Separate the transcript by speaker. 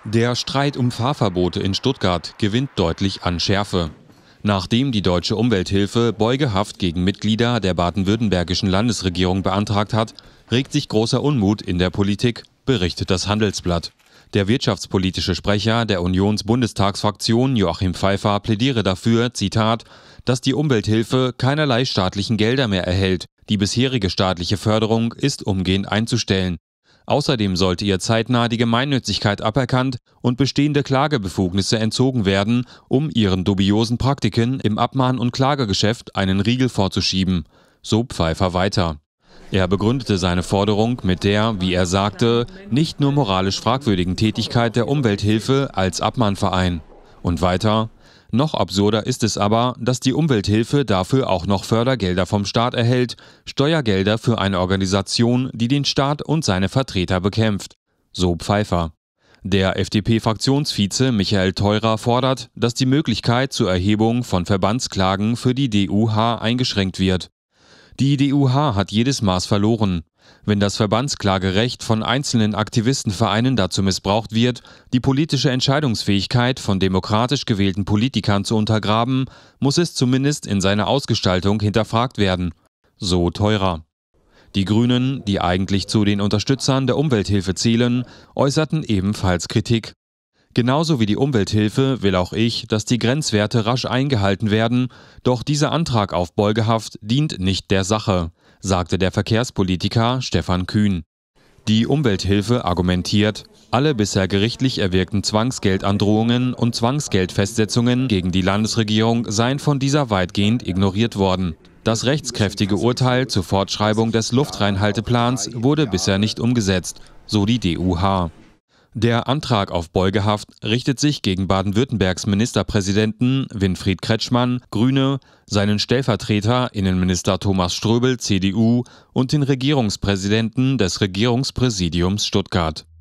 Speaker 1: Der Streit um Fahrverbote in Stuttgart gewinnt deutlich an Schärfe. Nachdem die Deutsche Umwelthilfe Beugehaft gegen Mitglieder der baden-württembergischen Landesregierung beantragt hat, regt sich großer Unmut in der Politik, berichtet das Handelsblatt. Der wirtschaftspolitische Sprecher der Unions-Bundestagsfraktion Joachim Pfeiffer plädiere dafür, Zitat, dass die Umwelthilfe keinerlei staatlichen Gelder mehr erhält. Die bisherige staatliche Förderung ist umgehend einzustellen. Außerdem sollte ihr zeitnah die Gemeinnützigkeit aberkannt und bestehende Klagebefugnisse entzogen werden, um ihren dubiosen Praktiken im Abmahn- und Klagegeschäft einen Riegel vorzuschieben. So Pfeiffer weiter. Er begründete seine Forderung mit der, wie er sagte, nicht nur moralisch fragwürdigen Tätigkeit der Umwelthilfe als Abmahnverein. Und weiter: Noch absurder ist es aber, dass die Umwelthilfe dafür auch noch Fördergelder vom Staat erhält, Steuergelder für eine Organisation, die den Staat und seine Vertreter bekämpft. So Pfeiffer. Der FDP-Fraktionsvize Michael Theurer fordert, dass die Möglichkeit zur Erhebung von Verbandsklagen für die DUH eingeschränkt wird. Die DUH hat jedes Maß verloren. Wenn das Verbandsklagerecht von einzelnen Aktivistenvereinen dazu missbraucht wird, die politische Entscheidungsfähigkeit von demokratisch gewählten Politikern zu untergraben, muss es zumindest in seiner Ausgestaltung hinterfragt werden. So Theurer. Die Grünen, die eigentlich zu den Unterstützern der Umwelthilfe zählen, äußerten ebenfalls Kritik. Genauso wie die Umwelthilfe will auch ich, dass die Grenzwerte rasch eingehalten werden, doch dieser Antrag auf Beugehaft dient nicht der Sache, sagte der Verkehrspolitiker Stefan Kühn. Die Umwelthilfe argumentiert, alle bisher gerichtlich erwirkten Zwangsgeldandrohungen und Zwangsgeldfestsetzungen gegen die Landesregierung seien von dieser weitgehend ignoriert worden. Das rechtskräftige Urteil zur Fortschreibung des Luftreinhalteplans wurde bisher nicht umgesetzt, so die DUH. Der Antrag auf Beugehaft richtet sich gegen Baden-Württembergs Ministerpräsidenten Winfried Kretschmann, Grüne, seinen Stellvertreter Innenminister Thomas Ströbel, CDU und den Regierungspräsidenten des Regierungspräsidiums Stuttgart.